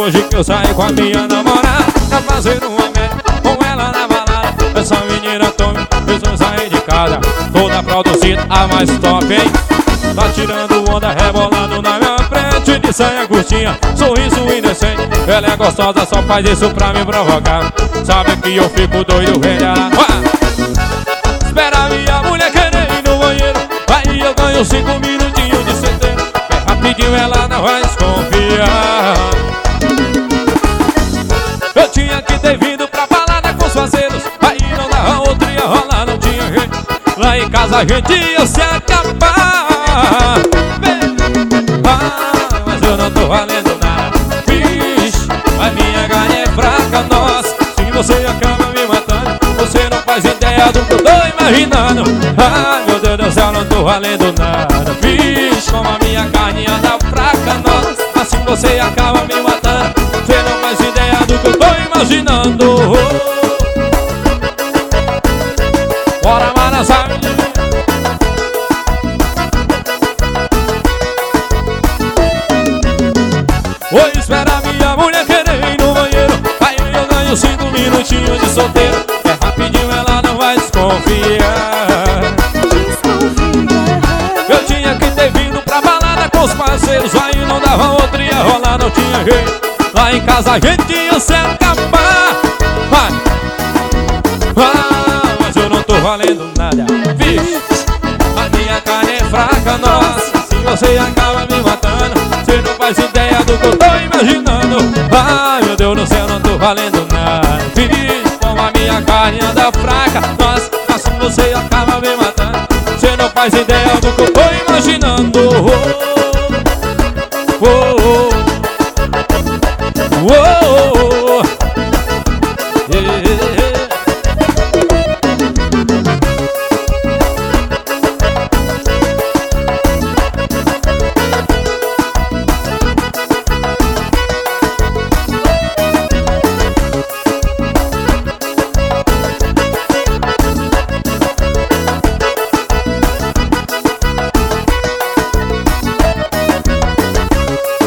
hoje que eu saí com a minha namorada pra fazer uma média com ela na balada. Essa menina Tommy fez eu sair de casa toda produzida, a mais top, hein? Tá tirando onda, rebolando na minha frente, de saia curtinha, sorriso indecente. Ela é gostosa, só faz isso pra me provocar. Sabe que eu fico doido vendo ela. Espera a minha mulher querer ir no banheiro, aí eu ganho 5 minutinhos de certeiro. É rapidinho, ela não vai desconfiar. Eu tinha que ter vindo pra balada com os parceiros, aí não dava outro, ia rolar, não tinha jeito. Lá em casa a gente ia se acabar. Mas eu não tô valendo nada. Vixe, a minha carne é fraca, nossa. Se você acaba me matando, você não faz ideia do que eu tô imaginando. Ai, meu Deus do céu, não tô valendo nada. Vixe, como a minha carne anda fraca, nossa. Assim você acaba me matando, você não faz ideia do que eu tô imaginando. Bora, mano, sabe? Oi, espera minha mulher querer ir no banheiro, aí eu ganho 5 minutinhos de solteiro. É rapidinho, ela não vai desconfiar. Eu tinha que ter vindo pra balada com os parceiros, aí não dava outro, ia rolar, não tinha jeito. Lá em casa a gente ia se acabar. Mas eu não tô valendo nada. Vixe, a minha carne é fraca, nossa. Se você acaba me matando, você não faz ideia do que eu tô imaginando. Ai, meu Deus do céu, não tô valendo nada. Vixe, como a minha carne anda fraca, nossa. Assim você acaba me matando, você não faz ideia do que eu tô imaginando.